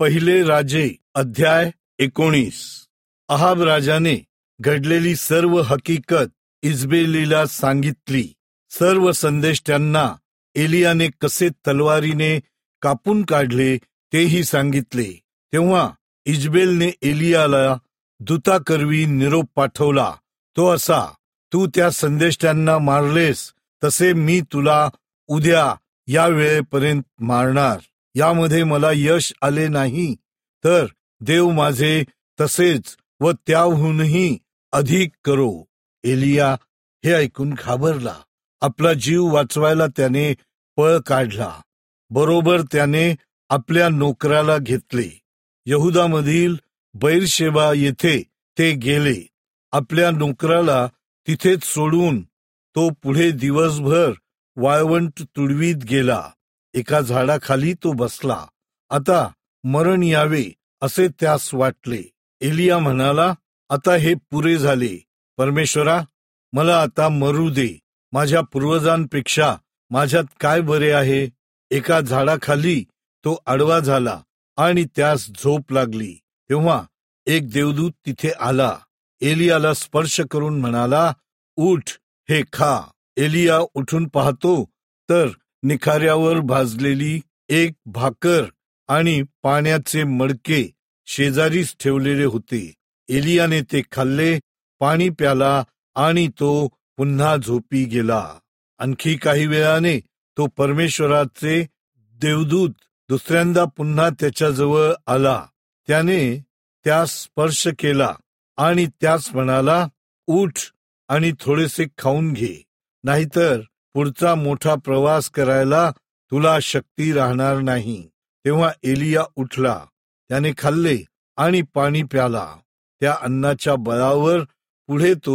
पहिले राजे अध्याय 19. अहाब राजाने घडलेली सर्व हकीकत इजबेलीला सांगितली. सर्व संदेष्ट्यांना एलियाने कसे तलवारीने कापून काढले तेही सांगितले. तेव्हा इजबेलने एलियाला दूताकरवी निरोप पाठवला. तो असा, तू त्या संदेष्ट्यांना मारलेस तसे मी तुला उद्या या वेळेपर्यंत मारणार. यामध्ये मला यश आले नाही तर देव माझे तसेच व त्याहूनही अधिक करो. एलिया हे ऐकून घाबरला. आपला जीव वाचवायला त्याने पळ काढला. बरोबर त्याने आपल्या नोकराला घेतले. यहुदामधील बैरशेबा येथे ते गेले. आपल्या नोकराला तिथेच सोडून तो पुढे दिवसभर वाळवंट तुडवीत गेला. एका झाडाखाली तो बसला. आता मरण यावे असे त्यास वाटले. एलिया म्हणाला, आता हे पुरे झाले. परमेश्वरा, मला आता मरू दे. माझ्या पूर्वजांपेक्षा माझ्यात काय बरे आहे. एका झाडाखाली तो आडवा झाला आणि त्यास झोप लागली. तेव्हा एक देवदूत तिथे आला. एलियाला स्पर्श करून म्हणाला, उठ, हे खा. एलिया उठून पाहतो तर निखाऱ्यावर भाजलेली एक भाकर आणि पाण्याचे मडके शेजारीच ठेवलेले होते. एलियाने ते खाल्ले, पाणी प्याला आणि तो पुन्हा झोपी गेला. आणखी काही वेळाने तो परमेश्वराचे देवदूत दुसऱ्यांदा पुन्हा त्याच्याजवळ आला. त्याने त्यास स्पर्श केला आणि त्यास म्हणाला, उठ आणि थोडेसे खाऊन घे, नाहीतर पुढचा मोठा प्रवास करायला तुला शक्ती राहणार नाही. तेव्हा एलिया उठला. त्याने खाल्ले आणि पाणी प्याला. त्या अन्नाच्या बळावर पुढे तो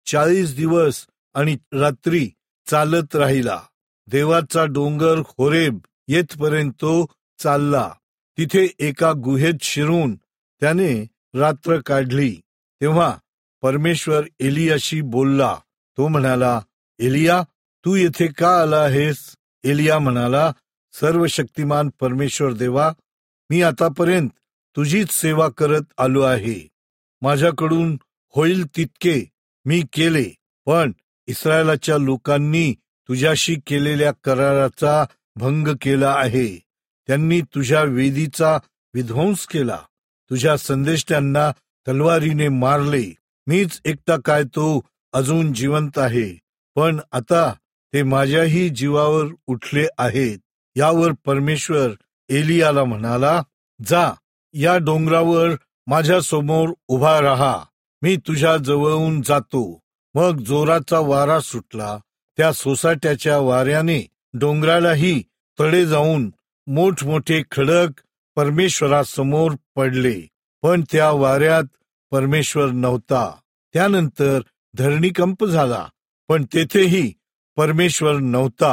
40 दिवस आणि रात्री चालत राहिला. देवाचा डोंगर होरेब येथपर्यंत तो चालला. तिथे एका गुहेत शिरून त्याने रात्र काढली. तेव्हा परमेश्वर एलियाशी बोलला. तो म्हणाला, एलिया, तू येथे का आला आहेस? एलिया म्हणाला, सर्वशक्तिमान परमेश्वर देवा, मी आतापर्यंत तुझीच सेवा करत आलो आहे. माझ्याकडून होईल तितके मी केले, पण इस्रायलाच्या लोकांनी तुझ्याशी केलेल्या कराराचा भंग केला आहे. त्यांनी तुझ्या वेदीचा विध्वंस केला. तुझ्या संदेष्ट्यांना तलवारीने मारले. मीच एकटा काय तो अजून जिवंत आहे, पण आता ते माझ्याही जीवावर उठले आहेत. यावर परमेश्वर एलियाला म्हणाला, जा, या डोंगरावर माझ्या समोर उभा राहा. मी तुझ्या जवळून जातो. मग जोराचा वारा सुटला. त्या सोसाट्याच्या वाऱ्याने डोंगरालाही तडे जाऊन मोठमोठे खडक परमेश्वरासमोर पडले, पण त्या वाऱ्यात परमेश्वर नव्हता. त्यानंतर धरणीकंप झाला, पण तेथेही परमेश्वर नव्हता.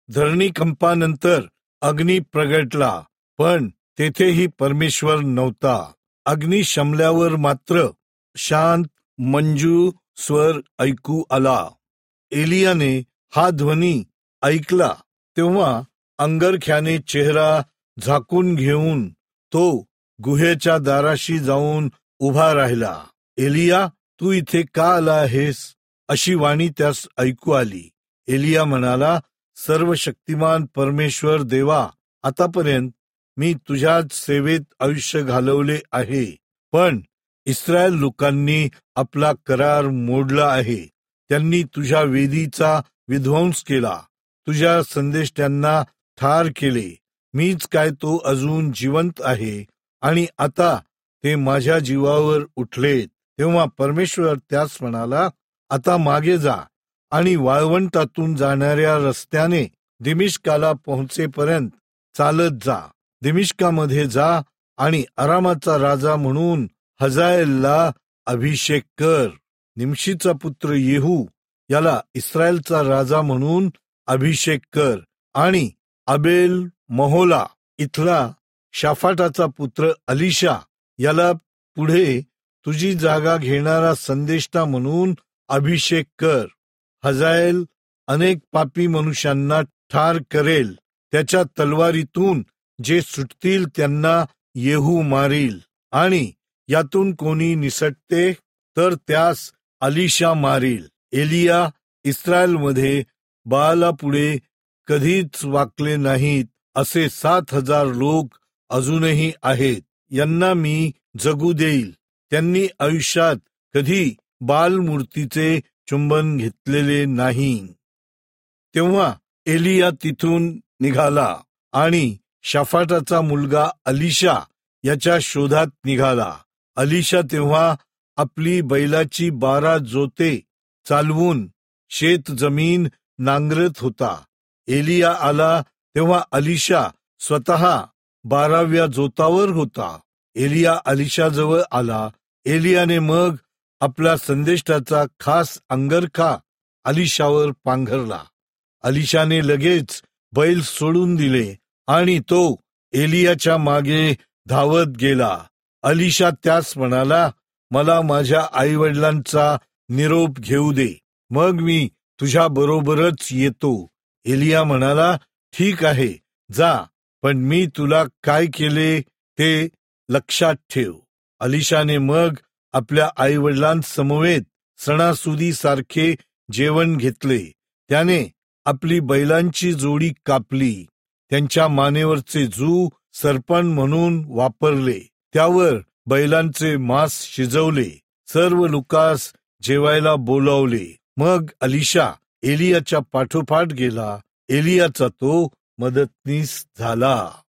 धरणीकंपानंतर अग्नी प्रगटला, पण तेथेही परमेश्वर नव्हता. अग्नी शमल्यावर मात्र शांत मंजू स्वर ऐकू आला. एलियाने हा ध्वनी ऐकला तेव्हा अंगरख्याने चेहरा झाकून घेऊन तो गुहेच्या दाराशी जाऊन उभा राहिला. एलिया, तू इथे का आला आहेस? अशी वाणी त्यास ऐकू आली. एलिया म्हणाला, सर्वशक्तिमान परमेश्वर देवा, आतापर्यंत मी तुझ्याच सेवेत आयुष्य घालवले आहे, पण इस्रायल लोकांनी आपला करार मोडला आहे. त्यांनी तुझ्या वेदीचा विध्वंस केला. तुझ्या संदेष्ट्यांना ठार केले. मीच काय तो अजून जिवंत आहे आणि आता ते माझ्या जीवावर उठलेत. तेव्हा परमेश्वर त्यास म्हणाला, आता मागे जा आणि वाळवंटातून जाणाऱ्या रस्त्याने दिमिश्काला पोहोचेपर्यंत चालत जा. दिमिश्कामध्ये जा आणि अरामाचा राजा म्हणून हजाएलला अभिषेक कर. निमशीचा पुत्र येहू याला इस्रायलचा राजा म्हणून अभिषेक कर आणि अबेल महोला इथला शाफाटाचा पुत्र अलिशा याला पुढे तुझी जागा घेणारा संदेष्टा म्हणून अभिषेक कर. हजाएल अनेक पापी मनुष्यांना ठार करेल. त्याच्या तलवारीतून जे सुटतील त्यांना येहू मारील, आणि यातून कोणी निसटते तर त्यास अलिशा मारील. एलिया इस्रायलमध्ये बाळापुढे कधीच वाकले नाहीत असे 7,000 लोक अजूनही आहेत. यांना मी जगू देईल. त्यांनी आयुष्यात कधी बाल मूर्तीचे चुंबन घेतलेले नाही. तेव्हा एलिया तिथून निघाला आणि शाफाटाचा मुलगा अलिशा याच्या शोधात निघाला. अलिशा तेव्हा आपली बैलाची 12 जोते चालवून शेत जमीन नांगरत होता. एलिया आला तेव्हा अलिशा स्वतः 12व्या जोतावर होता. एलिया अलिशाजवळ आला. एलियाने मग आपला संदेष्टाचा खास अंगरखा अलिशावर पांघरला. अलिशाने लगेच बैल सोडून दिले आणि तो एलियाच्या मागे धावत गेला. अलिशा त्यास म्हणाला, मला माझ्या आईवडिलांचा निरोप घेऊ दे, मग मी तुझ्या बरोबरच येतो. एलिया म्हणाला, ठीक आहे, जा, पण मी तुला काय केले ते लक्षात ठेव. अलिशाने मग आपल्या आईवडिलांसमवेत सणासुदीसारखे जेवण घेतले. त्याने आपली बैलांची जोडी कापली. त्यांच्या मानेवरचे जू सरपण म्हणून वापरले. त्यावर बैलांचे मांस शिजवले. सर्व लोकांस जेवायला बोलावले. मग अलिशा एलियाच्या पाठोपाठ गेला. एलियाचा तो मदतनीस झाला.